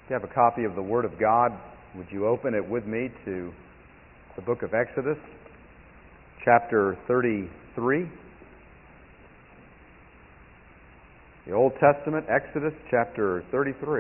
If you have a copy of the Word of God, would you open it with me to the book of Exodus, chapter 33? The Old Testament, Exodus, chapter 33.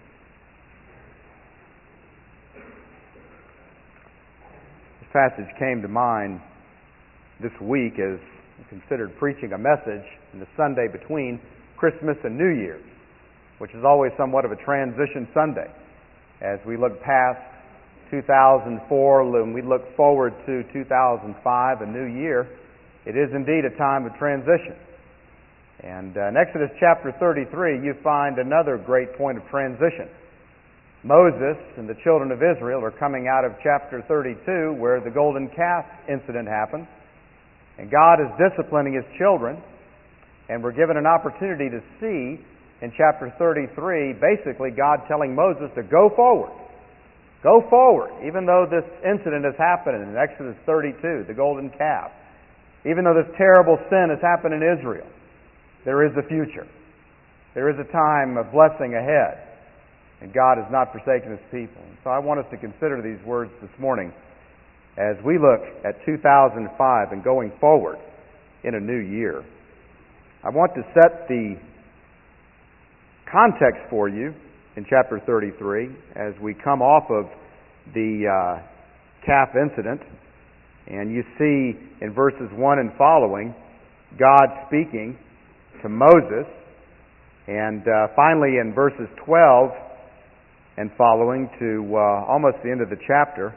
This passage came to mind this week as I considered preaching a message in the Sunday between Christmas and New Year's, which is always somewhat of a transition Sunday. As we look past 2004 and we look forward to 2005, a new year, it is indeed a time of transition. And in Exodus chapter 33, you find another great point of transition. Moses and the children of Israel are coming out of chapter 32, where the golden calf incident happens. And God is disciplining His children, and we're given an opportunity to see in chapter 33, basically God telling Moses to go forward. Go forward, even though this incident has happened in Exodus 32, the golden calf. Even though this terrible sin has happened in Israel, there is a future. There is a time of blessing ahead. And God has not forsaken His people. And so I want us to consider these words this morning as we look at 2005 and going forward in a new year. I want to set the context for you in chapter 33 as we come off of the calf incident. And you see in verses 1 and following God speaking to Moses. And finally in verses 12 and following to almost the end of the chapter,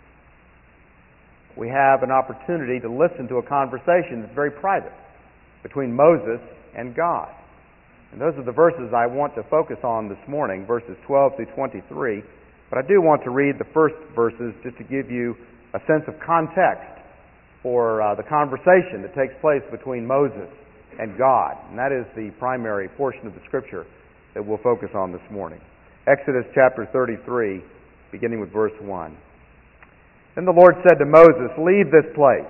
we have an opportunity to listen to a conversation that's very private between Moses and God. And those are the verses I want to focus on this morning, verses 12 through 23. But I do want to read the first verses just to give you a sense of context for the conversation that takes place between Moses and God. And that is the primary portion of the Scripture that we'll focus on this morning. Exodus chapter 33, beginning with verse 1. Then the Lord said to Moses, "Leave this place,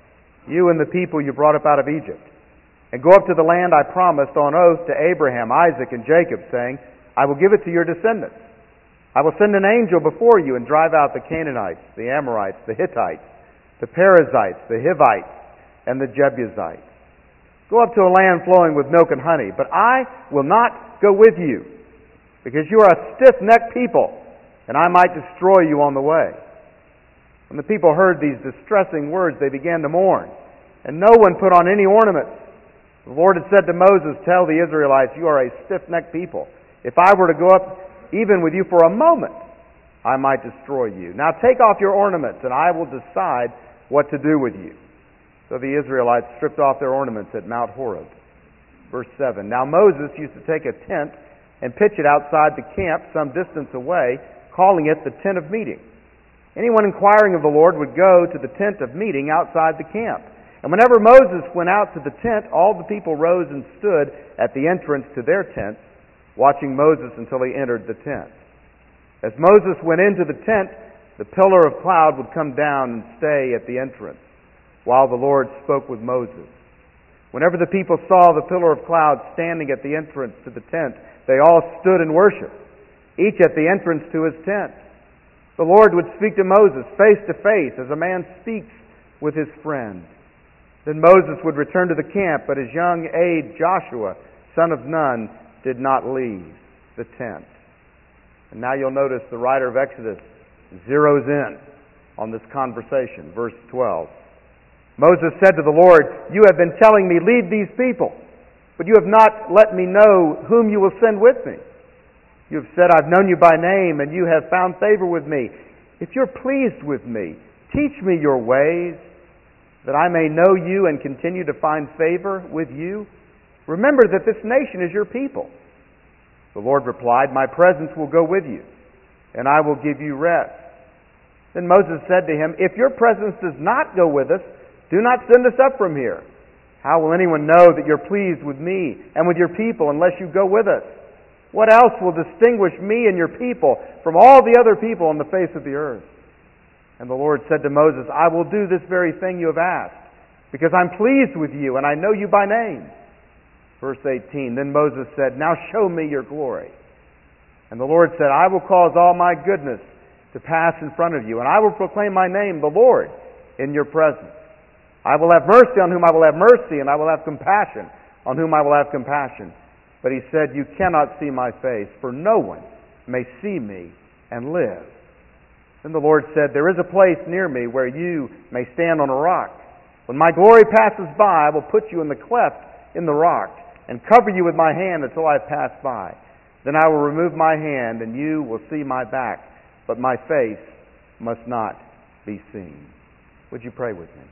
you and the people you brought up out of Egypt, and go up to the land I promised on oath to Abraham, Isaac, and Jacob, saying, I will give it to your descendants. I will send an angel before you and drive out the Canaanites, the Amorites, the Hittites, the Perizzites, the Hivites, and the Jebusites. Go up to a land flowing with milk and honey, but I will not go with you, because you are a stiff-necked people, and I might destroy you on the way." When the people heard these distressing words, they began to mourn, and no one put on any ornaments. The Lord had said to Moses, "Tell the Israelites, you are a stiff-necked people. If I were to go up even with you for a moment, I might destroy you. Now take off your ornaments, and I will decide what to do with you." So the Israelites stripped off their ornaments at Mount Horeb. Verse 7. Now Moses used to take a tent and pitch it outside the camp some distance away, calling it the tent of meeting. Anyone inquiring of the Lord would go to the tent of meeting outside the camp. And whenever Moses went out to the tent, all the people rose and stood at the entrance to their tents, watching Moses until he entered the tent. As Moses went into the tent, the pillar of cloud would come down and stay at the entrance, while the Lord spoke with Moses. Whenever the people saw the pillar of cloud standing at the entrance to the tent, they all stood and worshiped, each at the entrance to his tent. The Lord would speak to Moses face to face, as a man speaks with his friend. Then Moses would return to the camp, but his young aide Joshua, son of Nun, did not leave the tent. And now you'll notice the writer of Exodus zeroes in on this conversation. Verse 12. Moses said to the Lord, "You have been telling me, lead these people, but you have not let me know whom you will send with me. You have said, I've known you by name, and you have found favor with me. If you're pleased with me, teach me your ways, that I may know you and continue to find favor with you. Remember that this nation is your people." The Lord replied, "My presence will go with you, and I will give you rest." Then Moses said to him, "If your presence does not go with us, do not send us up from here. How will anyone know that you're pleased with me and with your people unless you go with us? What else will distinguish me and your people from all the other people on the face of the earth?" And the Lord said to Moses, "I will do this very thing you have asked, because I'm pleased with you and I know you by name." Verse 18, Then Moses said, "Now show me your glory." And the Lord said, I will cause all my goodness to pass in front of you, and I will proclaim my name, the Lord, in your presence. I will have mercy on whom I will have mercy, and I will have compassion on whom I will have compassion. But he said, you cannot see my face, for no one may see me and live. Then the Lord said, there is a place near me where you may stand on a rock. When my glory passes by, I will put you in the cleft in the rock, and cover you with my hand until I pass by. Then I will remove my hand, and you will see my back, but my face must not be seen. Would you pray with me?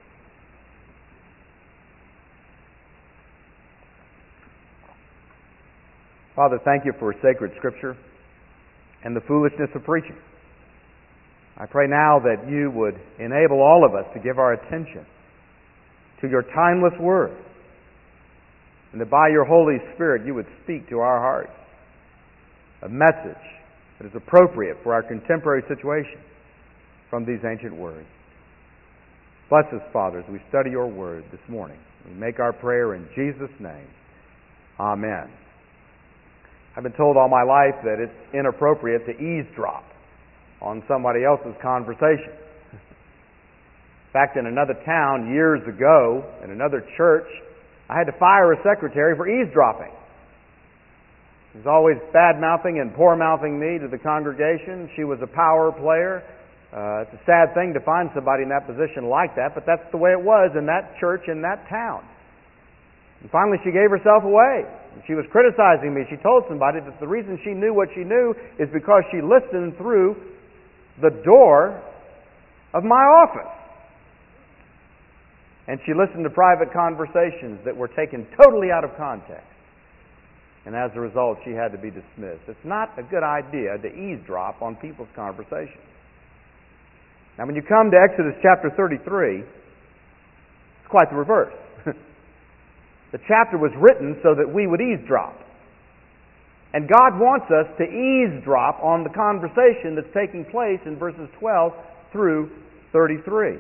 Father, thank you for sacred Scripture and the foolishness of preaching. I pray now that you would enable all of us to give our attention to your timeless word, and that by your Holy Spirit you would speak to our hearts a message that is appropriate for our contemporary situation from these ancient words. Bless us, Father, as we study your word this morning. We make our prayer in Jesus' name. Amen. I've been told all my life that it's inappropriate to eavesdrop on somebody else's conversation. In fact, in another town years ago, in another church, I had to fire a secretary for eavesdropping. She was always bad-mouthing and poor-mouthing me to the congregation. She was a power player. It's a sad thing to find somebody in that position like that, but that's the way it was in that church in that town. And finally she gave herself away. She was criticizing me. She told somebody that the reason she knew what she knew is because she listened through the door of my office. And she listened to private conversations that were taken totally out of context. And as a result, she had to be dismissed. It's not a good idea to eavesdrop on people's conversations. Now, when you come to Exodus chapter 33, it's quite the reverse. The chapter was written so that we would eavesdrop. And God wants us to eavesdrop on the conversation that's taking place in verses 12 through 33.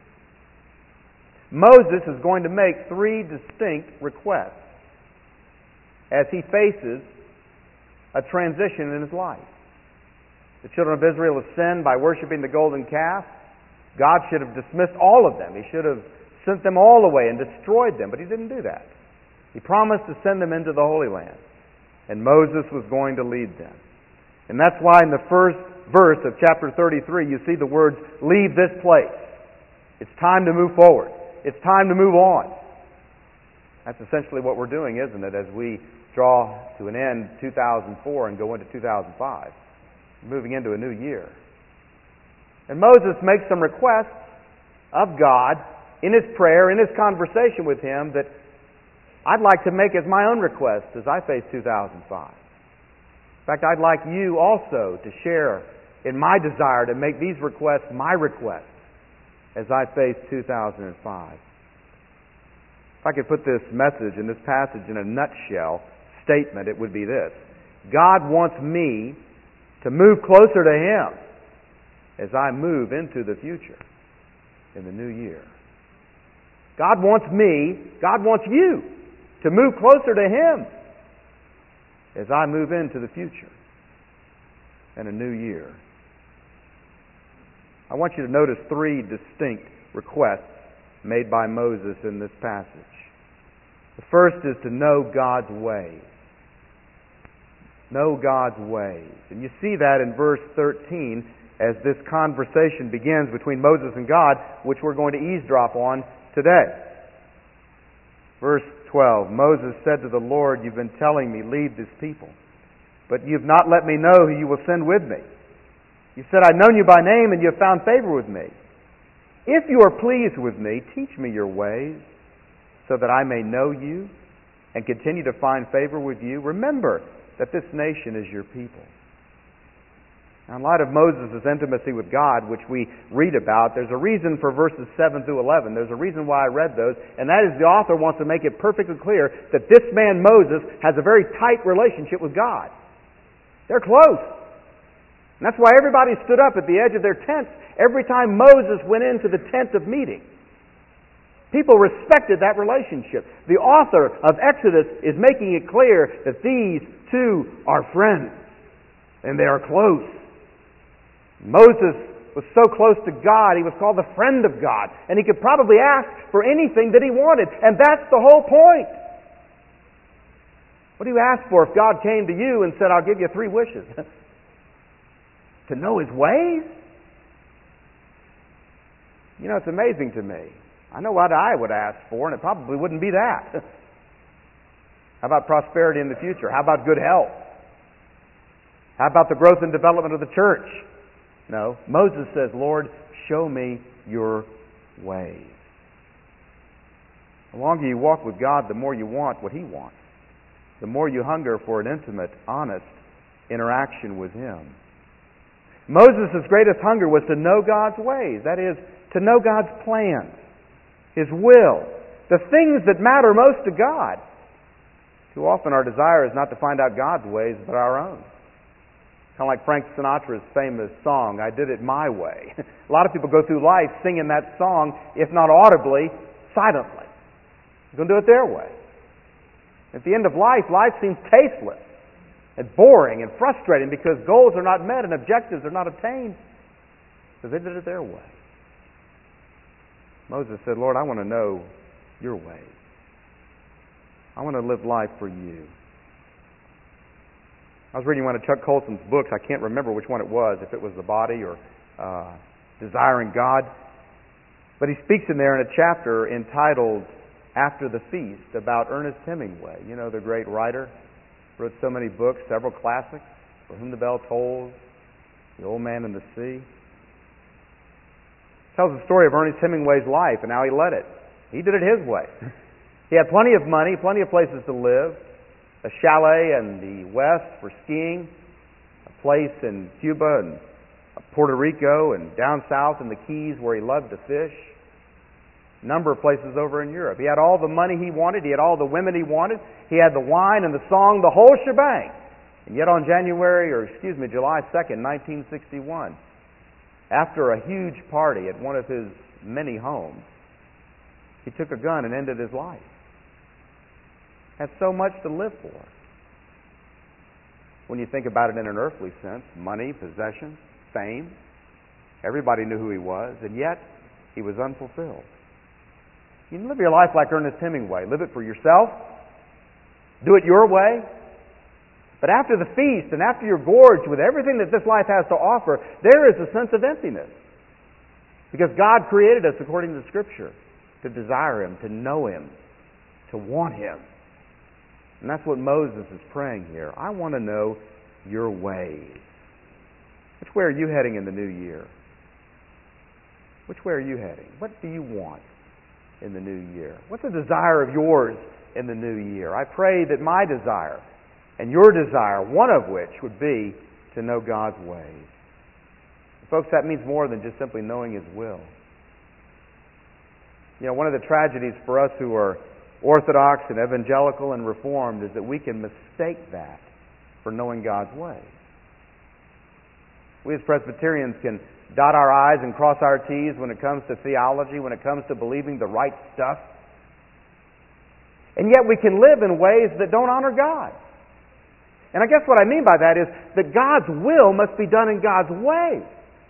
Moses is going to make three distinct requests as he faces a transition in his life. The children of Israel have sinned by worshiping the golden calf. God should have dismissed all of them. He should have sent them all away and destroyed them, but he didn't do that. He promised to send them into the Holy Land, and Moses was going to lead them. And that's why in the first verse of chapter 33 you see the words, leave this place. It's time to move forward. It's time to move on. That's essentially what we're doing, isn't it, as we draw to an end 2004 and go into 2005, moving into a new year. And Moses makes some requests of God in his prayer, in his conversation with him, that I'd like to make as my own request as I face 2005. In fact, I'd like you also to share in my desire to make these requests my requests as I face 2005. If I could put this message and this passage in a nutshell statement, it would be this. God wants me to move closer to Him as I move into the future in the new year. God wants me, God wants you to move closer to Him as I move into the future in a new year. I want you to notice three distinct requests made by Moses in this passage. The first is to know God's ways. Know God's ways. And you see that in verse 13 as this conversation begins between Moses and God, which we're going to eavesdrop on today. Verse 12, Moses said to the Lord, you've been telling me, lead this people, but you've not let me know who you will send with me. You said, I've known you by name and you have found favor with me. If you are pleased with me, teach me your ways so that I may know you and continue to find favor with you. Remember that this nation is your people. Now, in light of Moses' intimacy with God, which we read about, there's a reason for verses 7 through 11. There's a reason why I read those, and that is the author wants to make it perfectly clear that this man Moses has a very tight relationship with God. They're close. And that's why everybody stood up at the edge of their tents every time Moses went into the tent of meeting. People respected that relationship. The author of Exodus is making it clear that these two are friends. and they are close. Moses was so close to God, he was called the friend of God, and he could probably ask for anything that he wanted, and that's the whole point. What do you ask for if God came to you and said, I'll give you 3 wishes? To know His ways? You know, it's amazing to me. I know what I would ask for, and it probably wouldn't be that. How about prosperity in the future? How about good health? How about the growth and development of the church? No. Moses says, Lord, show me your ways. The longer you walk with God, the more you want what He wants. The more you hunger for an intimate, honest interaction with Him. Moses' greatest hunger was to know God's ways. That is, to know God's plans, His will, the things that matter most to God. Too often our desire is not to find out God's ways, but our own. Kind of like Frank Sinatra's famous song, I Did It My Way. A lot of people go through life singing that song, if not audibly, silently. They're going to do it their way. At the end of life, life seems tasteless and boring and frustrating because goals are not met and objectives are not attained because they did it their way. Moses said, Lord, I want to know your ways. I want to live life for you. I was reading one of Chuck Colson's books. I can't remember which one it was, if it was The Body or Desiring God. But he speaks in there in a chapter entitled After the Feast about Ernest Hemingway. You know, the great writer. Wrote so many books, several classics. For Whom the Bell Tolls, The Old Man and the Sea. Tells the story of Ernest Hemingway's life and how he led it. He did it his way. He had plenty of money, plenty of places to live, a chalet in the West for skiing, a place in Cuba and Puerto Rico and down south in the Keys where he loved to fish, a number of places over in Europe. He had all the money he wanted, he had all the women he wanted, he had the wine and the song, the whole shebang. And yet on July 2nd, 1961, after a huge party at one of his many homes, he took a gun and ended his life. Had so much to live for. When you think about it in an earthly sense, money, possession, fame, everybody knew who he was, and yet he was unfulfilled. You can live your life like Ernest Hemingway. Live it for yourself. Do it your way. But after the feast and after you're gorged with everything that this life has to offer, there is a sense of emptiness. Because God created us, according to the Scripture, to desire Him, to know Him, to want Him. And that's what Moses is praying here. I want to know your ways. Which way are you heading in the new year? Which way are you heading? What do you want in the new year? What's a desire of yours in the new year? I pray that my desire and your desire, one of which would be to know God's ways. Folks, that means more than just simply knowing His will. You know, one of the tragedies for us who are Orthodox and evangelical and Reformed is that we can mistake that for knowing God's ways. We as Presbyterians can dot our I's and cross our T's when it comes to theology, when it comes to believing the right stuff. And yet we can live in ways that don't honor God. And I guess what I mean by that is that God's will must be done in God's way.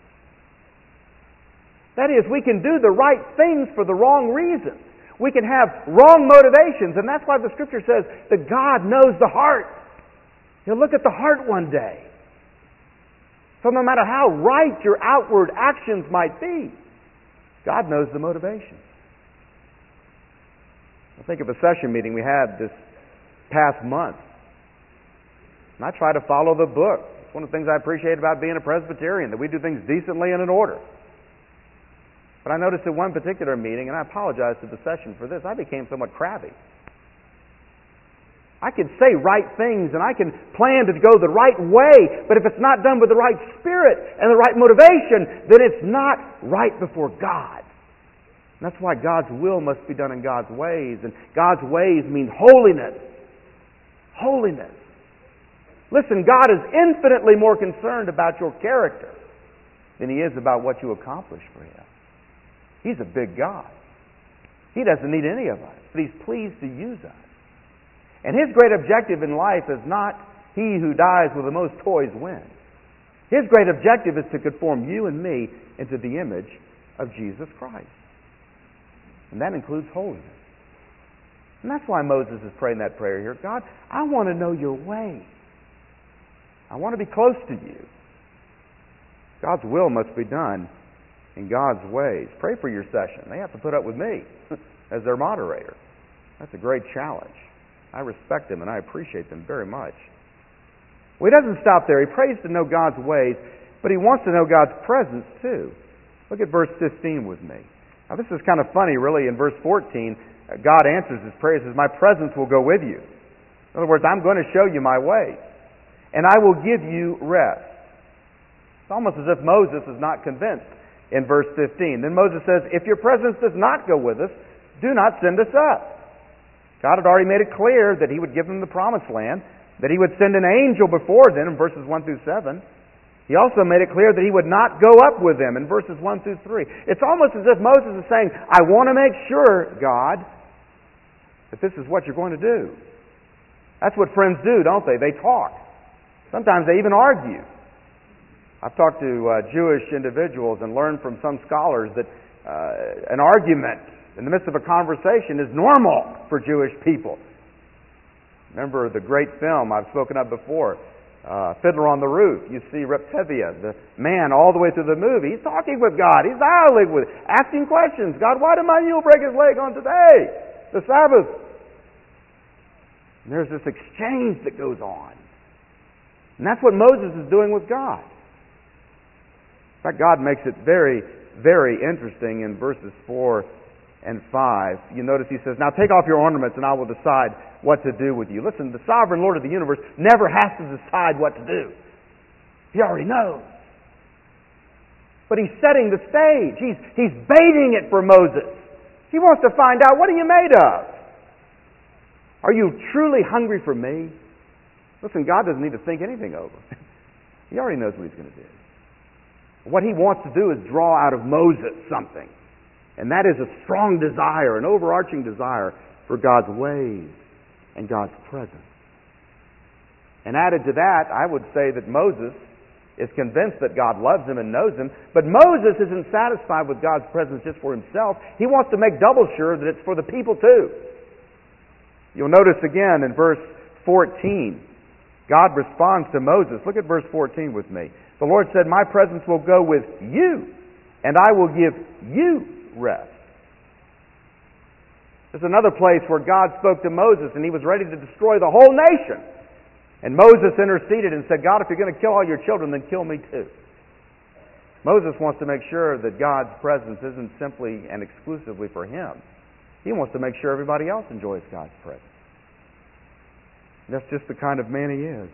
That is, we can do the right things for the wrong reasons. We can have wrong motivations, and that's why the Scripture says that God knows the heart. He'll look at the heart one day. So no matter how right your outward actions might be, God knows the motivation. I think of a session meeting we had this past month. And I try to follow the book. It's one of the things I appreciate about being a Presbyterian, that we do things decently and in order. But I noticed at one particular meeting, and I apologize to the session for this, I became somewhat crabby. I can say right things and I can plan to go the right way, but if it's not done with the right spirit and the right motivation, then it's not right before God. And that's why God's will must be done in God's ways, and God's ways mean holiness. Holiness. Listen, God is infinitely more concerned about your character than He is about what you accomplish for Him. He's a big God. He doesn't need any of us, but He's pleased to use us. And His great objective in life is not he who dies with the most toys wins. His great objective is to conform you and me into the image of Jesus Christ. And that includes holiness. And that's why Moses is praying that prayer here. God, I want to know your way. I want to be close to you. God's will must be done in God's ways. Pray for your session. They have to put up with me as their moderator. That's a great challenge. I respect them and I appreciate them very much. Well, he doesn't stop there. He prays to know God's ways, but he wants to know God's presence too. Look at verse 15 with me. Now this is kind of funny really. In verse 14, God answers his prayer. He says, my presence will go with you. In other words, I'm going to show you my ways, and I will give you rest. It's almost as if Moses is not convinced in verse 15. Then Moses says, if your presence does not go with us, do not send us up. God had already made it clear that he would give them the promised land, that he would send an angel before them in verses 1 through 7. He also made it clear that he would not go up with them in verses 1 through 3. It's almost as if Moses is saying, I want to make sure, God, that this is what you're going to do. That's what friends do, don't they? They talk. Sometimes they even argue. I've talked to Jewish individuals and learned from some scholars that an argument in the midst of a conversation is normal for Jewish people. Remember the great film I've spoken of before, Fiddler on the Roof. You see Reb Tevye, the man, all the way through the movie. He's talking with God. He's dialoguing with, asking questions. God, why did my mule break his leg on today, the Sabbath? And there's this exchange that goes on. And that's what Moses is doing with God. In fact, God makes it very, very interesting in verses 4 and 5. You notice he says, now take off your ornaments and I will decide what to do with you. Listen, the sovereign Lord of the universe never has to decide what to do. He already knows. But he's setting the stage. He's baiting it for Moses. He wants to find out, what are you made of? Are you truly hungry for me? Listen, God doesn't need to think anything over. He already knows what he's going to do. What he wants to do is draw out of Moses something. And that is a strong desire, an overarching desire for God's ways and God's presence. And added to that, I would say that Moses is convinced that God loves him and knows him, but Moses isn't satisfied with God's presence just for himself. He wants to make double sure that it's for the people too. You'll notice again in verse 14, God responds to Moses. Look at verse 14 with me. The Lord said, my presence will go with you, and I will give you rest. There's another place where God spoke to Moses and he was ready to destroy the whole nation. And Moses interceded and said, God, if you're going to kill all your children, then kill me too. Moses wants to make sure that God's presence isn't simply and exclusively for him. He wants to make sure everybody else enjoys God's presence. And that's just the kind of man he is.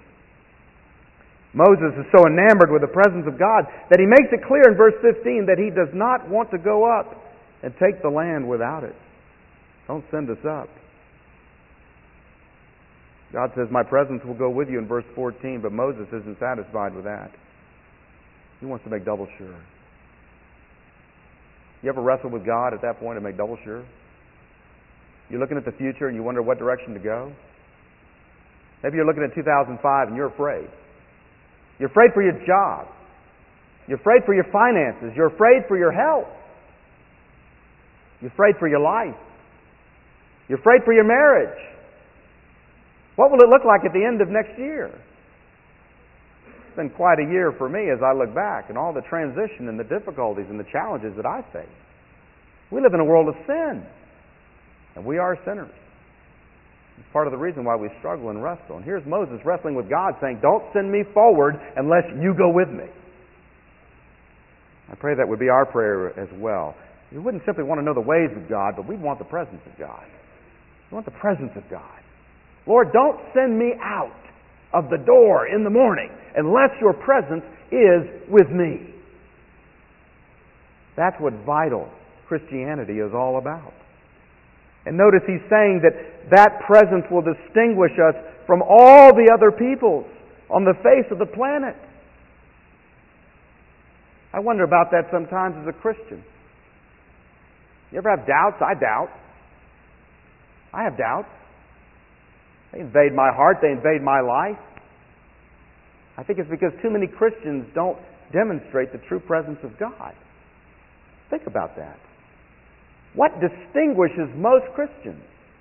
Moses is so enamored with the presence of God that he makes it clear in verse 15 that he does not want to go up and take the land without it. Don't send us up. God says, my presence will go with you in verse 14, but Moses isn't satisfied with that. He wants to make double sure. You ever wrestle with God at that point and make double sure? You're looking at the future and you wonder what direction to go? Maybe you're looking at 2005 and you're afraid. You're afraid for your job. You're afraid for your finances. You're afraid for your health. You're afraid for your life. You're afraid for your marriage. What will it look like at the end of next year? It's been quite a year for me as I look back and all the transition and the difficulties and the challenges that I face. We live in a world of sin, and we are sinners. It's part of the reason why we struggle and wrestle. And here's Moses wrestling with God saying, don't send me forward unless you go with me. I pray that would be our prayer as well. We wouldn't simply want to know the ways of God, but we'd want the presence of God. We want the presence of God. Lord, don't send me out of the door in the morning unless your presence is with me. That's what vital Christianity is all about. And notice he's saying that that presence will distinguish us from all the other peoples on the face of the planet. I wonder about that sometimes as a Christian. You ever have doubts? I doubt. I have doubts. They invade my heart. They invade my life. I think it's because too many Christians don't demonstrate the true presence of God. Think about that. What distinguishes most Christians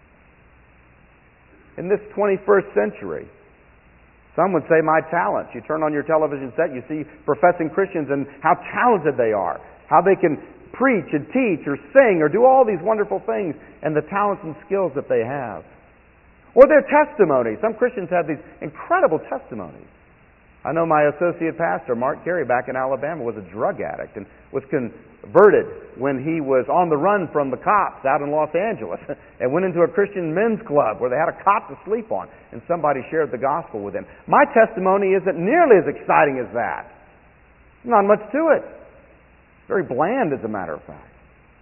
in this 21st century? Some would say my talents. You turn on your television set, you see professing Christians and how talented they are, how they can preach and teach or sing or do all these wonderful things, and the talents and skills that they have. Or their testimonies. Some Christians have these incredible testimonies. I know my associate pastor, Mark Carey, back in Alabama, was a drug addict and was converted when he was on the run from the cops out in Los Angeles and went into a Christian men's club where they had a cot to sleep on, and somebody shared the gospel with him. My testimony isn't nearly as exciting as that. Not much to it. Very bland, as a matter of fact.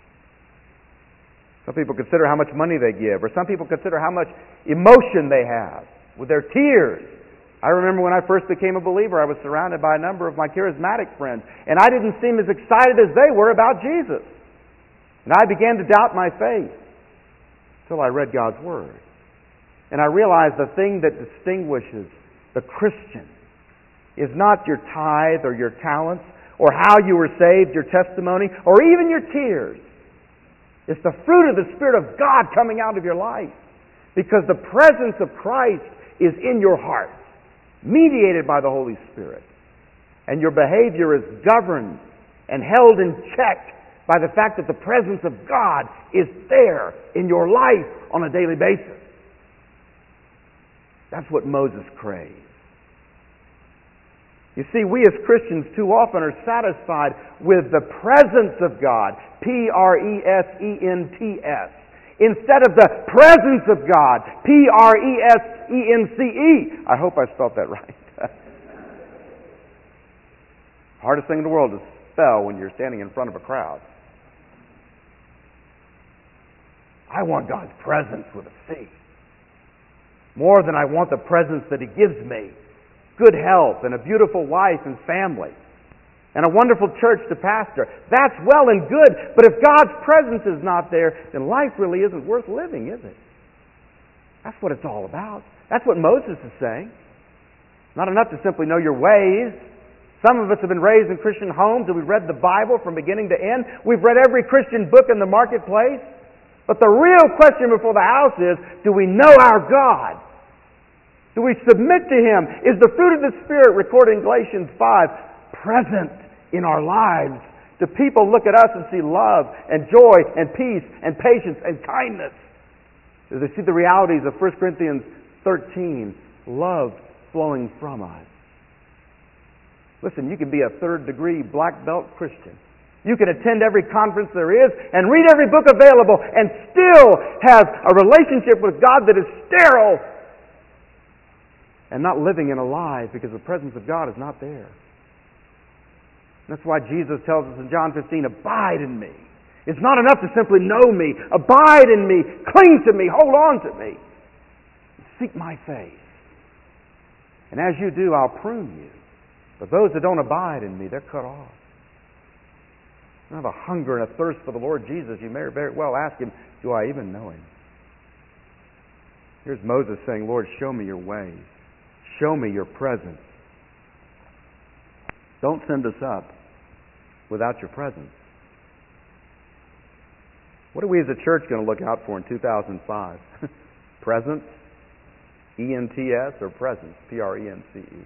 Some people consider how much money they give, or some people consider how much emotion they have with their tears. I remember when I first became a believer, I was surrounded by a number of my charismatic friends, and I didn't seem as excited as they were about Jesus. And I began to doubt my faith until I read God's Word. And I realized the thing that distinguishes the Christian is not your tithe or your talents or how you were saved, your testimony, or even your tears. It's the fruit of the Spirit of God coming out of your life, because the presence of Christ is in your heart, mediated by the Holy Spirit. And your behavior is governed and held in check by the fact that the presence of God is there in your life on a daily basis. That's what Moses craved. You see, we as Christians too often are satisfied with the presence of God, P-R-E-S-E-N-T-S, instead of the presence of God, P-R-E-S-E-N-C-E. I hope I spelled that right. Hardest thing in the world to spell when you're standing in front of a crowd. I want God's presence with a C. More than I want the presence that He gives me. Good health and a beautiful wife and family and a wonderful church to pastor. That's well and good, but if God's presence is not there, then life really isn't worth living, is it? That's what it's all about. That's what Moses is saying. Not enough to simply know your ways. Some of us have been raised in Christian homes and we've read the Bible from beginning to end. We've read every Christian book in the marketplace. But the real question before the house is, do we know our God? Do we submit to Him? Is the fruit of the Spirit, recorded in Galatians 5, present in our lives? Do people look at us and see love and joy and peace and patience and kindness? Do they see the realities of 1 Corinthians 13, love flowing from us? Listen, you can be a third-degree black belt Christian. You can attend every conference there is and read every book available and still have a relationship with God that is sterile and not living in a lie because the presence of God is not there. That's why Jesus tells us in John 15, abide in me. It's not enough to simply know me. Abide in me. Cling to me. Hold on to me. Seek my face. And as you do, I'll prune you. But those that don't abide in me, they're cut off. You have a hunger and a thirst for the Lord Jesus, you may very well ask Him, do I even know Him? Here's Moses saying, Lord, show me your ways. Show me your presence. Don't send us up without your presence. What are we as a church going to look out for in 2005? Presence? E-N-T-S or presence? P-R-E-N-C-E.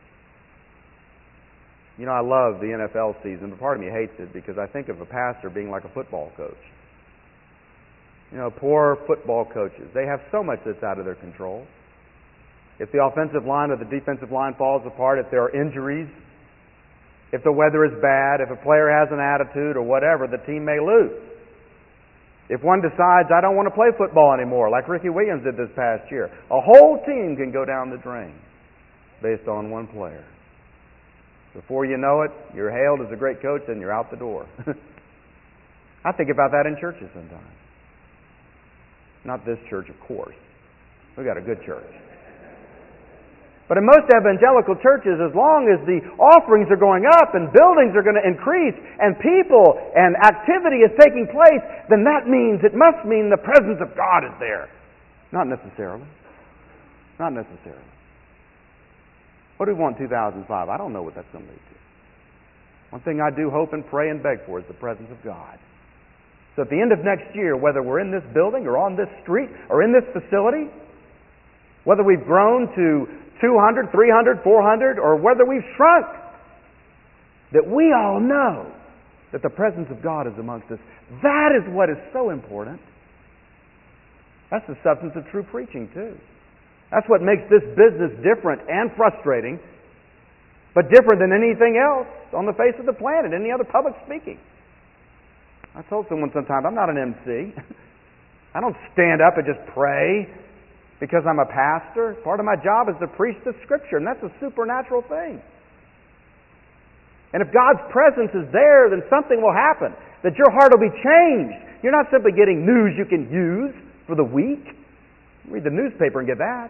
You know, I love the NFL season, but part of me hates it because I think of a pastor being like a football coach. You know, poor football coaches. They have so much that's out of their control. If the offensive line or the defensive line falls apart, if there are injuries, if the weather is bad, if a player has an attitude or whatever, the team may lose. If one decides, I don't want to play football anymore, like Ricky Williams did this past year, a whole team can go down the drain based on one player. Before you know it, you're hailed as a great coach and you're out the door. I think about that in churches sometimes. Not this church, of course. We've got a good church. But in most evangelical churches, as long as the offerings are going up and buildings are going to increase and people and activity is taking place, then that means, it must mean the presence of God is there. Not necessarily. Not necessarily. What do we want in 2005? I don't know what that's going to lead to. One thing I do hope and pray and beg for is the presence of God. So at the end of next year, whether we're in this building or on this street or in this facility, whether we've grown to 200, 300, 400, or whether we've shrunk, that we all know that the presence of God is amongst us. That is what is so important. That's the substance of true preaching, too. That's what makes this business different and frustrating, but different than anything else on the face of the planet, any other public speaking. I told someone sometime, I'm not an MC. I don't stand up and just pray because I'm a pastor. Part of my job is to preach the Scripture, and that's a supernatural thing. And if God's presence is there, then something will happen, that your heart will be changed. You're not simply getting news you can use for the week. Read the newspaper and get that.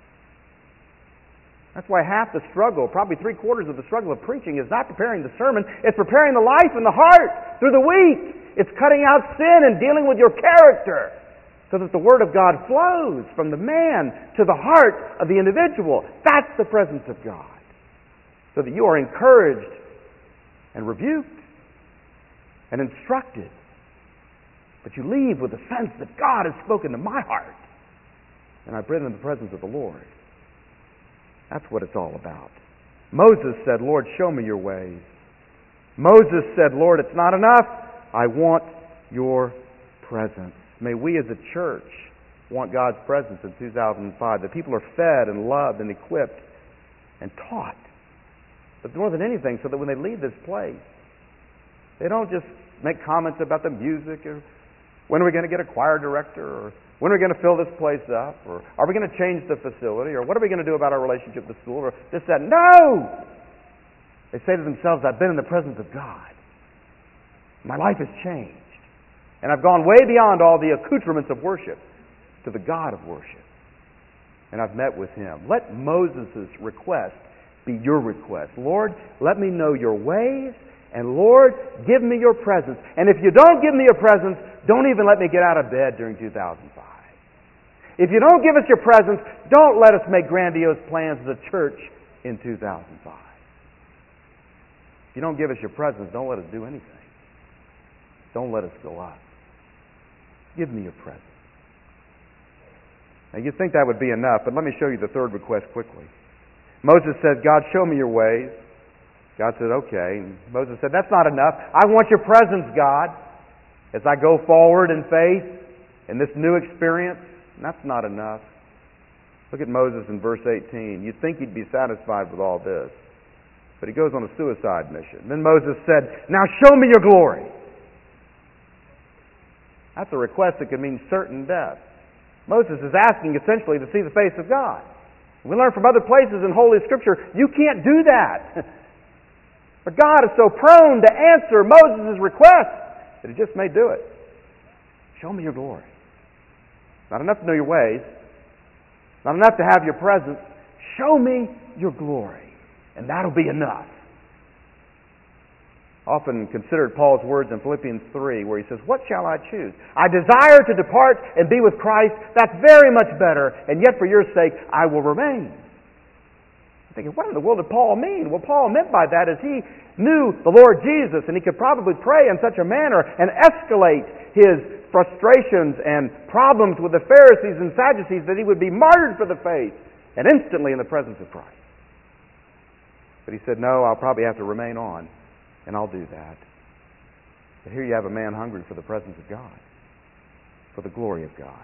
That's why half the struggle, probably 3/4 of the struggle of preaching, is not preparing the sermon. It's preparing the life and the heart through the week. It's cutting out sin and dealing with your character so that the Word of God flows from the man to the heart of the individual. That's the presence of God. So that you are encouraged and rebuked and instructed. But you leave with a sense that God has spoken to my heart. And I've been in the presence of the Lord. That's what it's all about. Moses said, Lord, show me your ways. Moses said, Lord, it's not enough. I want your presence. May we as a church want God's presence in 2005. That people are fed and loved and equipped and taught. But more than anything, so that when they leave this place, they don't just make comments about the music or when are we going to get a choir director or when are we going to fill this place up or are we going to change the facility or what are we going to do about our relationship with the school or this, that. No! They say to themselves, I've been in the presence of God. My life has changed. And I've gone way beyond all the accoutrements of worship to the God of worship. And I've met with Him. Let Moses' request be your request. Lord, let me know your ways, and Lord, give me your presence. And if you don't give me your presence, don't even let me get out of bed during 2005. If you don't give us your presence, don't let us make grandiose plans as a church in 2005. If you don't give us your presence, don't let us do anything. Don't let us go up. Give me your presence. Now you'd think that would be enough, but let me show you the third request quickly. Moses said, God, show me your ways. God said, okay. And Moses said, that's not enough. I want your presence, God, as I go forward in faith in this new experience. And that's not enough. Look at Moses in verse 18. You'd think he'd be satisfied with all this. But he goes on a suicide mission. Then Moses said, now show me your glory. That's a request that could mean certain death. Moses is asking essentially to see the face of God. We learn from other places in Holy Scripture, you can't do that. But God is so prone to answer Moses' request that He just may do it. Show me your glory. Not enough to know your ways. Not enough to have your presence. Show me your glory. And that'll be enough. Often considered Paul's words in Philippians 3 where he says, what shall I choose? I desire to depart and be with Christ. That's very much better. And yet for your sake I will remain. I'm thinking, what in the world did Paul mean? What Paul meant by that is he knew the Lord Jesus and he could probably pray in such a manner and escalate his frustrations and problems with the Pharisees and Sadducees that he would be martyred for the faith and instantly in the presence of Christ. But he said, no, I'll probably have to remain on. And I'll do that. But here you have a man hungry for the presence of God, for the glory of God.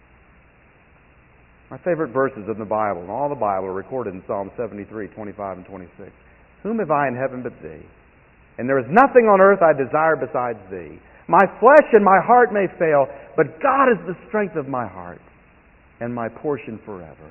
My favorite verses in the Bible, and all the Bible, are recorded in Psalm 73, 25 and 26. Whom have I in heaven but Thee? And there is nothing on earth I desire besides Thee. My flesh and my heart may fail, but God is the strength of my heart and my portion forever.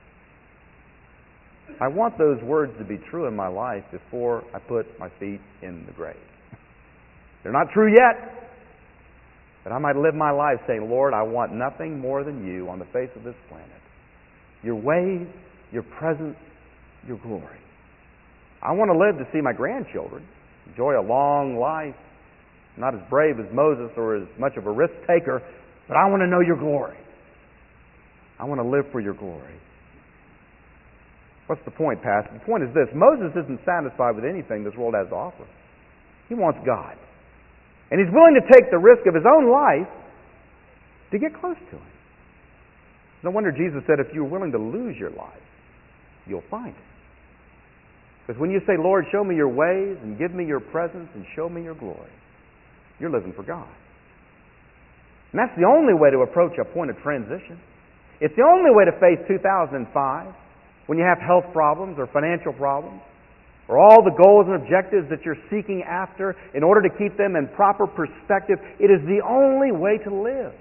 I want those words to be true in my life before I put my feet in the grave. They're not true yet, but I might live my life saying, Lord, I want nothing more than You on the face of this planet. Your ways, Your presence, Your glory. I want to live to see my grandchildren enjoy a long life. I'm not as brave as Moses or as much of a risk taker, but I want to know Your glory. I want to live for Your glory. What's the point, Pastor? The point is this. Moses isn't satisfied with anything this world has to offer. He wants God. And he's willing to take the risk of his own life to get close to him. No wonder Jesus said, if you're willing to lose your life, you'll find it. Because when you say, Lord, show me your ways and give me your presence and show me your glory, you're living for God. And that's the only way to approach a point of transition. It's the only way to face 2005 when you have health problems or financial problems or all the goals and objectives that you're seeking after in order to keep them in proper perspective. It is the only way to live.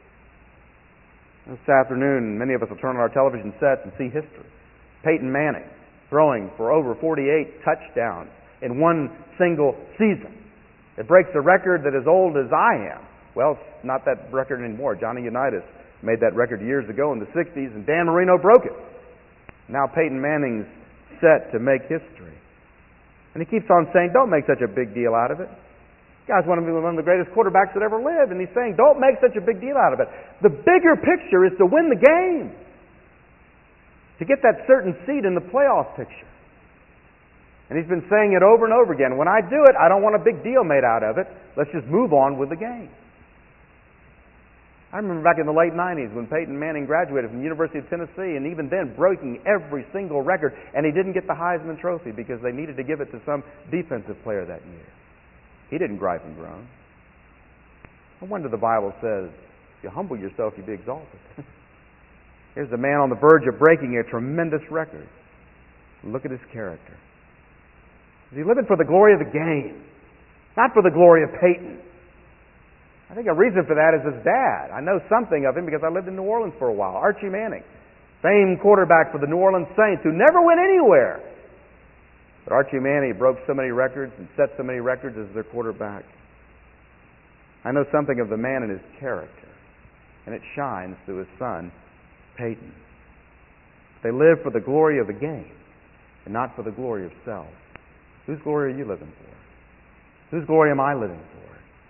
This afternoon, many of us will turn on our television sets and see history. Peyton Manning throwing for over 48 touchdowns in one single season. It breaks a record that is old as I am. Well, it's not that record anymore. Johnny Unitas made that record years ago in the 60s, and Dan Marino broke it. Now Peyton Manning's set to make history. And he keeps on saying, don't make such a big deal out of it. You guys want to be one of the greatest quarterbacks that ever lived. And he's saying, don't make such a big deal out of it. The bigger picture is to win the game. To get that certain seed in the playoff picture. And he's been saying it over and over again. When I do it, I don't want a big deal made out of it. Let's just move on with the game. I remember back in the late 90s when Peyton Manning graduated from the University of Tennessee, and even then breaking every single record, and he didn't get the Heisman Trophy because they needed to give it to some defensive player that year. He didn't gripe and groan. No wonder the Bible says, if you humble yourself, you'll be exalted. Here's a man on the verge of breaking a tremendous record. Look at his character. Is he living for the glory of the game? Not for the glory of Peyton. I think a reason for that is his dad. I know something of him because I lived in New Orleans for a while. Archie Manning, famed quarterback for the New Orleans Saints, who never went anywhere. But Archie Manning broke so many records and set so many records as their quarterback. I know something of the man and his character, and it shines through his son, Peyton. They live for the glory of the game and not for the glory of self. Whose glory are you living for? Whose glory am I living for?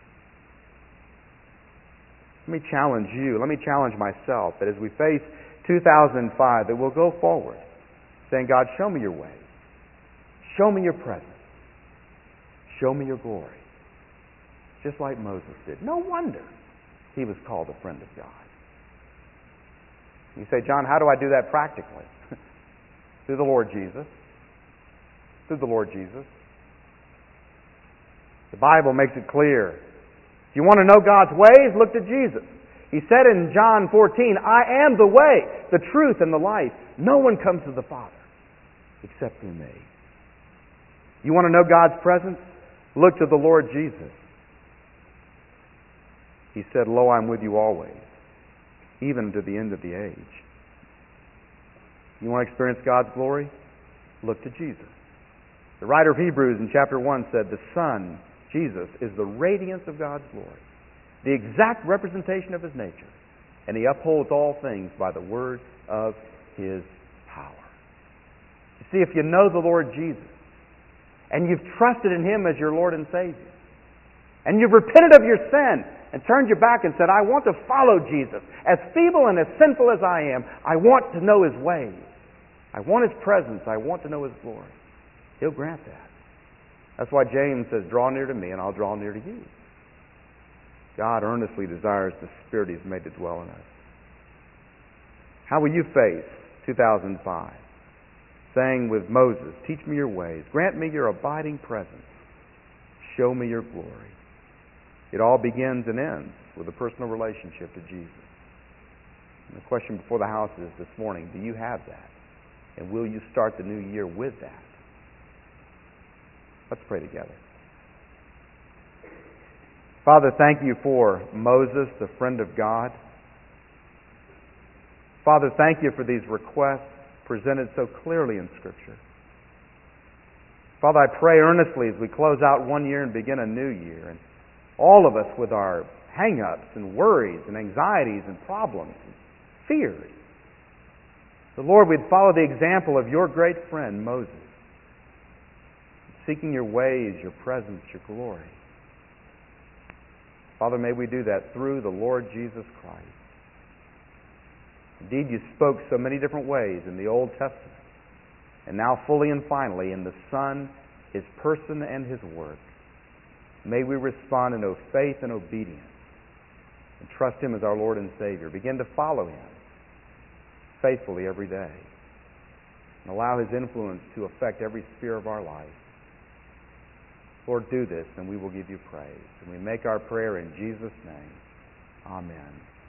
Let me challenge you, let me challenge myself that as we face 2005, that we'll go forward saying, God, show me your way. Show me your presence. Show me your glory. Just like Moses did. No wonder he was called a friend of God. You say, John, how do I do that practically? Through the Lord Jesus. Through the Lord Jesus. The Bible makes it clear. If you want to know God's ways, look to Jesus. He said in John 14, I am the way, the truth, and the life. No one comes to the Father except through me. You want to know God's presence? Look to the Lord Jesus. He said, Lo, I'm with you always, even to the end of the age. You want to experience God's glory? Look to Jesus. The writer of Hebrews in chapter 1 said, the Son, Jesus, is the radiance of God's glory, the exact representation of His nature, and He upholds all things by the word of His power. You see, if you know the Lord Jesus, and you've trusted in Him as your Lord and Savior, and you've repented of your sin, and turned your back and said, I want to follow Jesus, as feeble and as sinful as I am, I want to know His ways. I want His presence. I want to know His glory. He'll grant that. That's why James says, draw near to me and I'll draw near to you. God earnestly desires the Spirit He's made to dwell in us. How will you face 2005? Saying with Moses, teach me your ways, grant me your abiding presence, show me your glory. It all begins and ends with a personal relationship to Jesus. And the question before the house is this morning, do you have that? And will you start the new year with that? Let's pray together. Father, thank you for Moses, the friend of God. Father, thank you for these requests presented so clearly in Scripture. Father, I pray earnestly as we close out one year and begin a new year, and all of us with our hang-ups and worries and anxieties and problems and fears, the Lord, we'd follow the example of your great friend, Moses, seeking your ways, your presence, your glory. Father, may we do that through the Lord Jesus Christ. Indeed, you spoke so many different ways in the Old Testament. and now fully and finally in the Son, His person and His work. May we respond in faith and obedience and trust Him as our Lord and Savior. Begin to follow Him faithfully every day and allow His influence to affect every sphere of our life. Lord, do this and we will give You praise. And we make our prayer in Jesus' name. Amen.